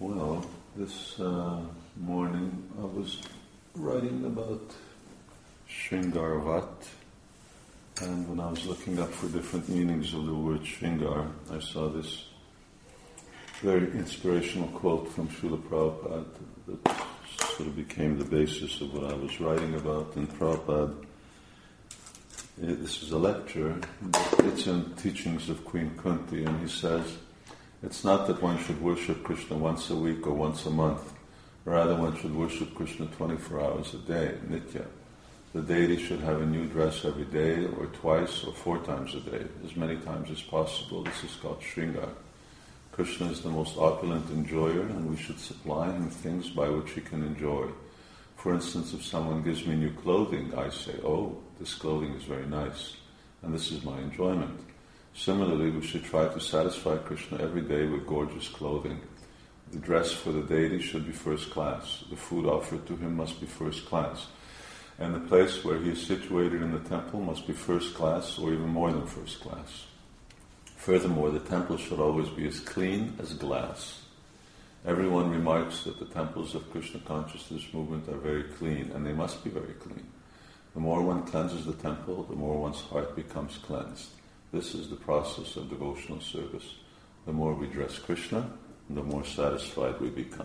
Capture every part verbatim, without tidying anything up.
Well, this uh, morning I was writing about Shringar Vat, and when I was looking up for different meanings of the word Shringar, I saw this very inspirational quote from Srila Prabhupada that sort of became the basis of what I was writing about. And Prabhupada, this is a lecture, but it's in Teachings of Queen Kunti, and he says, it's not that one should worship Krishna once a week or once a month. Rather, one should worship Krishna twenty-four hours a day, nitya. The deity should have a new dress every day, or twice, or four times a day, as many times as possible. This is called Shringar. Krishna is the most opulent enjoyer, and we should supply him things by which he can enjoy. For instance, if someone gives me new clothing, I say, oh, this clothing is very nice, and this is my enjoyment. Similarly, we should try to satisfy Krishna every day with gorgeous clothing. The dress for the deity should be first class. The food offered to him must be first class. And the place where he is situated in the temple must be first class or even more than first class. Furthermore, the temple should always be as clean as glass. Everyone remarks that the temples of Krishna consciousness movement are very clean, and they must be very clean. The more one cleanses the temple, the more one's heart becomes cleansed. This is the process of devotional service. The more we dress Krishna, the more satisfied we become.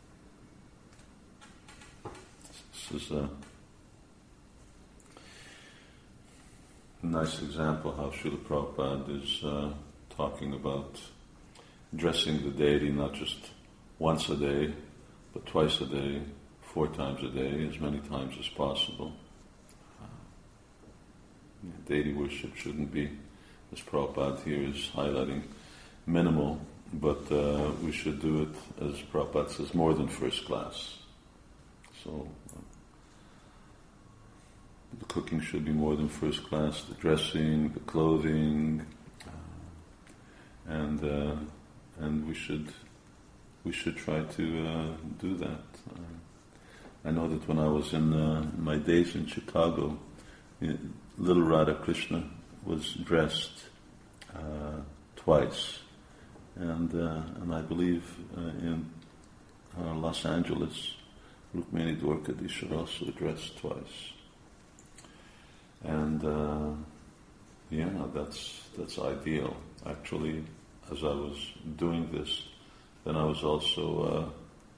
This is a nice example how Srila Prabhupada is uh, talking about dressing the deity not just once a day, but twice a day, four times a day, as many times as possible. Uh, deity worship shouldn't be, as Prabhupada here is highlighting, minimal, but uh, we should do it, as Prabhupada says, more than first class. So, uh, the cooking should be more than first class, the dressing, the clothing, uh, and uh, and we should we should try to uh, do that. Uh, I know that when I was in uh, my days in Chicago, little Radha Krishna was dressed uh, twice, and uh, and I believe uh, in uh, Los Angeles, Rukmini Dwarkadishwar also dressed twice. And uh, yeah, that's that's ideal. Actually, as I was doing this, then I was also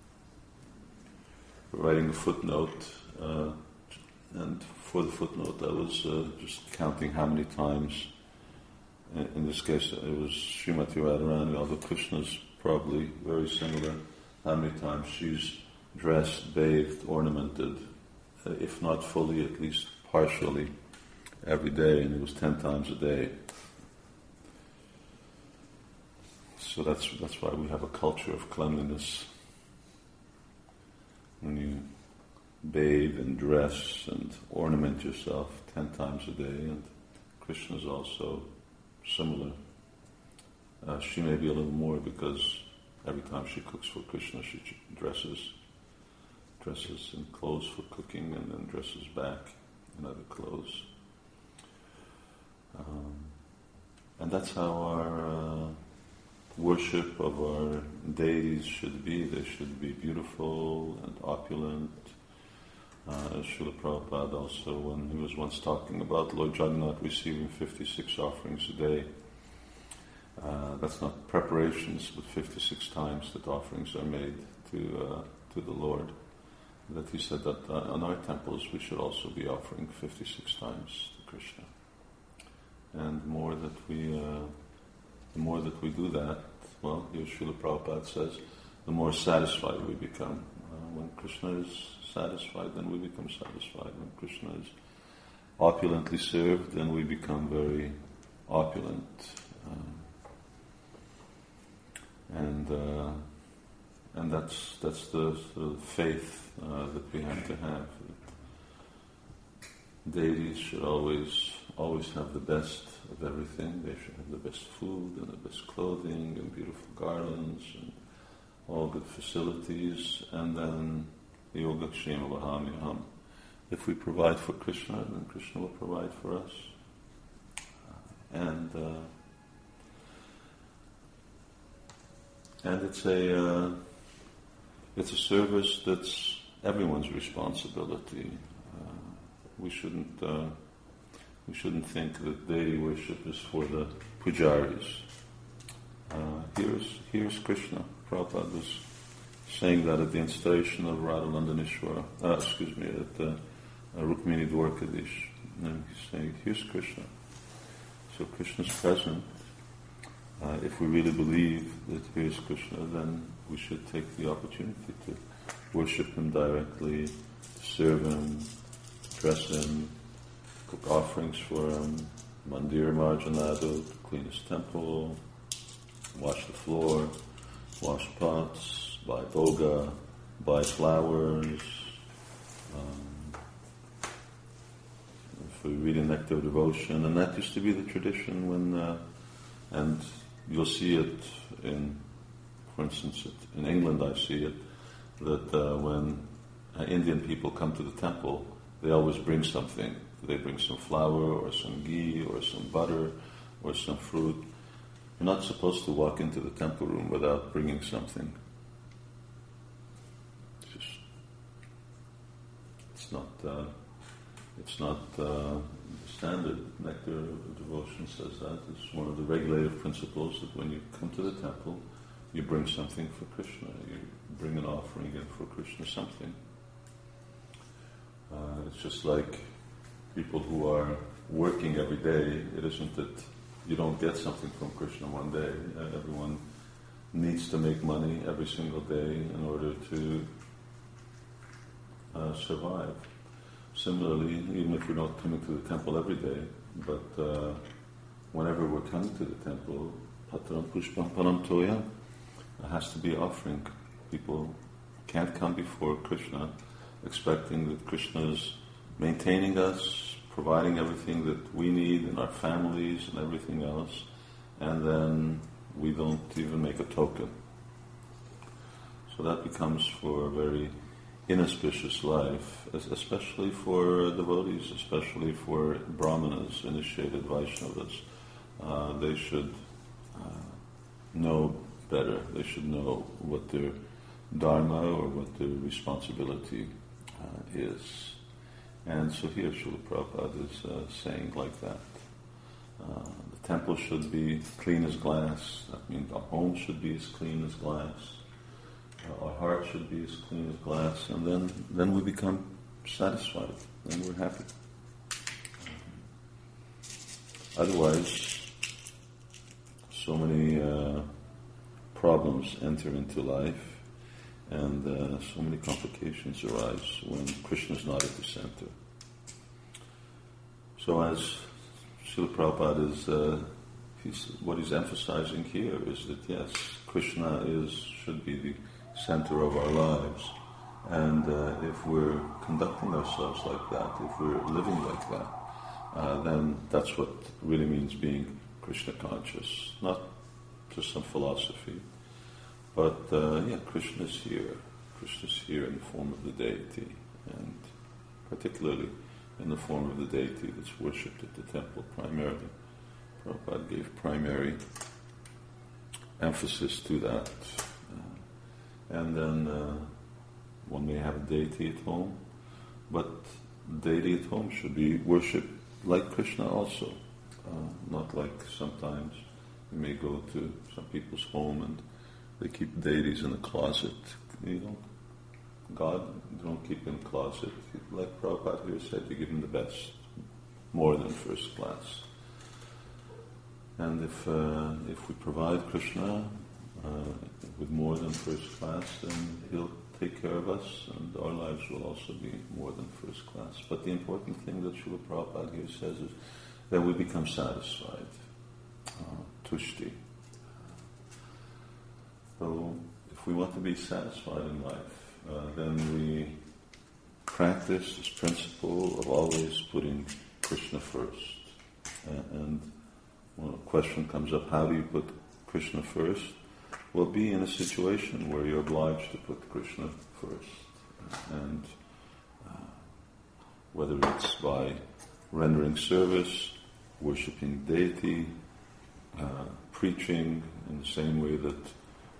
uh, writing a footnote, uh, and for the footnote I was uh, just counting how many times, in this case it was Srimati Radharani, although Krishna's probably very similar, how many times she's dressed, bathed, ornamented, uh, if not fully, at least partially, every day, and it was ten times a day. So that's that's why we have a culture of cleanliness. When you bathe and dress and ornament yourself ten times a day, and Krishna is also similar. Uh, she may be a little more because every time she cooks for Krishna, she dresses dresses in clothes for cooking and then dresses back in other clothes. Um, and that's how our uh, worship of our deities should be. They should be beautiful and opulent. Uh, as Srila Prabhupada also, when he was once talking about Lord Jagannath receiving fifty-six offerings a day, uh, that's not preparations, but fifty-six times that offerings are made to uh, to the Lord. That he said that uh, on our temples we should also be offering fifty-six times to Krishna. And the more that we, uh, the more that we do that, well, here Srila Prabhupada says, the more satisfied we become. Uh, when Krishna is satisfied, then we become satisfied. When Krishna is opulently served, then we become very opulent. Uh, and uh, and that's that's the, the faith uh, that we have to have. Deities should always always have the best of everything. They should have the best food and the best clothing and beautiful garlands and all good facilities. And then yoga kshema vahamyaham. If we provide for Krishna, then Krishna will provide for us. And uh, and it's a uh, it's a service that's everyone's responsibility. Uh, we shouldn't uh, we shouldn't think that deity worship is for the pujaris. Uh, here's here's Krishna. Prabhupada was saying that at the installation of Radhalandanishwara, uh, excuse me, at uh, uh, Rukmini Dwarkadish. And he's saying, here's Krishna. So Krishna's present. Uh, if we really believe that here's Krishna, then we should take the opportunity to worship Him directly, to serve Him, dress Him, cook offerings for Him, mandir marjanado, to clean His temple, wash the floor, wash pots, buy boga, buy flowers. Um, if we read a Nectar of Devotion, and that used to be the tradition when, uh, and you'll see it in, for instance, it, in England I see it, that uh, when uh, Indian people come to the temple, they always bring something. They bring some flour or some ghee or some butter or some fruit. You're not supposed to walk into the temple room without bringing something. It's just, it's not, uh, it's not uh, standard. Nectar of Devotion says that. It's one of the regulative principles that when you come to the temple, you bring something for Krishna. You bring an offering in for Krishna something. Uh, it's just like people who are working every day. It isn't that you don't get something from Krishna one day. Uh, everyone needs to make money every single day in order to uh, survive. Similarly, even if we're not coming to the temple every day, but uh, whenever we're coming to the temple, patram pushpam param toya, it has to be offering. People can't come before Krishna expecting that Krishna is maintaining us, providing everything that we need in our families and everything else, and then we don't even make a token. So that becomes for a very inauspicious life, especially for devotees, especially for brahmanas, initiated Vaishnavas. Uh, they should uh, know better. They should know what their dharma or what their responsibility uh, is. And so here Srila Prabhupada is uh, saying like that. Uh, the temple should be clean as glass. That means our home should be as clean as glass. Uh, our heart should be as clean as glass. And then, then we become satisfied. Then we're happy. Um, otherwise, so many uh, problems enter into life. And uh, so many complications arise when Krishna is not at the center. So as Srila Prabhupada is, uh, he's, what he's emphasizing here is that yes, Krishna is should be the center of our lives. And uh, if we're conducting ourselves like that, if we're living like that, uh, then that's what really means being Krishna conscious, not just some philosophy. But uh, yeah, Krishna is here. Krishna is here in the form of the deity, and particularly in the form of the deity that's worshipped at the temple primarily. Prabhupada gave primary emphasis to that. Uh, and then uh, one may have a deity at home, but deity at home should be worshipped like Krishna also. Uh, not like sometimes you may go to some people's home and they keep deities in a closet. You know, God, you don't keep in a closet. Like Prabhupada here said, you give him the best, more than first class. And if uh, if we provide Krishna uh, with more than first class, then he'll take care of us, and our lives will also be more than first class. But the important thing that Srila Prabhupada here says is that we become satisfied, uh, tushti. So, if we want to be satisfied in life, uh, then we practice this principle of always putting Krishna first. Uh, and when a question comes up, how do you put Krishna first? Well, be in a situation where you're obliged to put Krishna first. And uh, whether it's by rendering service, worshipping deity, uh, preaching in the same way that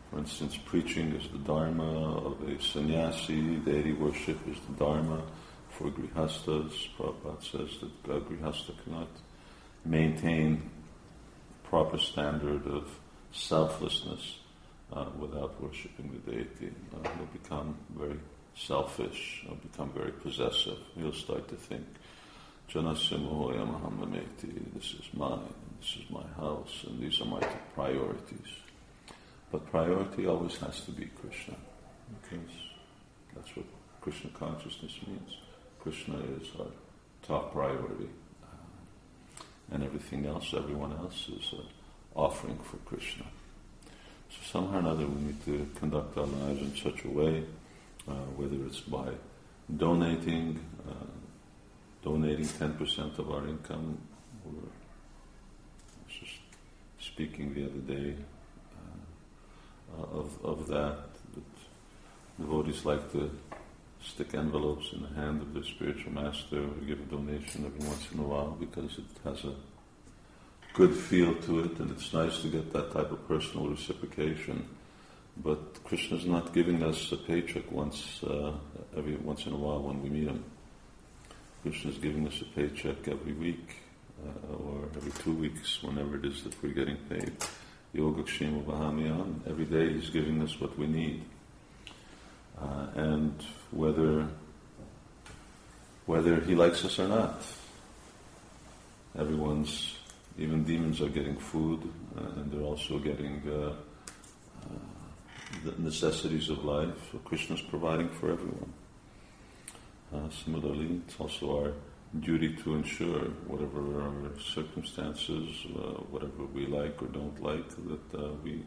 For instance, preaching is the dharma of a sannyasi, deity worship is the dharma for grihastas. Prabhupada says that uh, grihasta cannot maintain proper standard of selflessness uh, without worshipping the deity. Uh, he'll become very selfish, he'll become very possessive. He'll start to think, Janasimohoya Mahamameti, this is mine, this is my house, and these are my priorities. But priority always has to be Krishna, because that's what Krishna consciousness means. Krishna is our top priority. Uh, and everything else, everyone else is an offering for Krishna. So somehow or another we need to conduct our lives in such a way, uh, whether it's by donating, uh, donating ten percent of our income. Or I was just speaking the other day uh, of, of that, that devotees like to stick envelopes in the hand of their spiritual master or give a donation every once in a while because it has a good feel to it, and it's nice to get that type of personal reciprocation. But Krishna's not giving us a paycheck once uh, every once in a while when we meet him. Krishna's giving us a paycheck every week uh, or every two weeks, whenever it is that we're getting paid. Yogakshema Vahamyam, every day he's giving us what we need. Uh, and whether whether he likes us or not, everyone's, even demons are getting food, uh, and they're also getting uh, uh, the necessities of life. So Krishna's providing for everyone. Uh, similarly, it's also our duty to ensure, whatever our circumstances, uh, whatever we like or don't like, that uh, we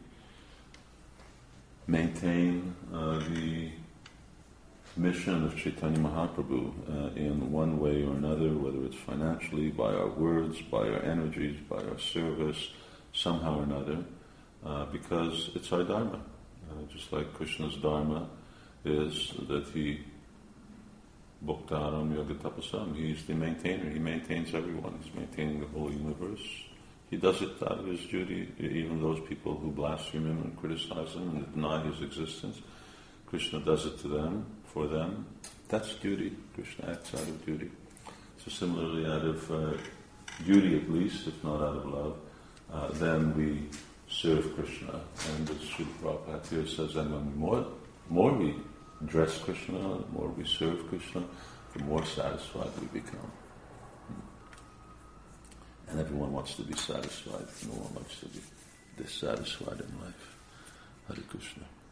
maintain uh, the mission of Chaitanya Mahaprabhu uh, in one way or another, whether it's financially, by our words, by our energies, by our service, somehow or another, uh, because it's our dharma. Uh, just like Krishna's dharma is that he Bhaktaram Yoga Tapasam, he's the maintainer, he maintains everyone, he's maintaining the whole universe. He does it out of his duty, even those people who blaspheme him and criticize him and deny his existence. Krishna does it to them, for them. That's duty. Krishna acts out of duty. So similarly, out of uh, duty at least, if not out of love, uh, then we serve Krishna. And as Srila Prabhupada here says, and when more, more we dress Krishna, the more we serve Krishna, the more satisfied we become. And everyone wants to be satisfied. No one likes to be dissatisfied in life. Hare Krishna.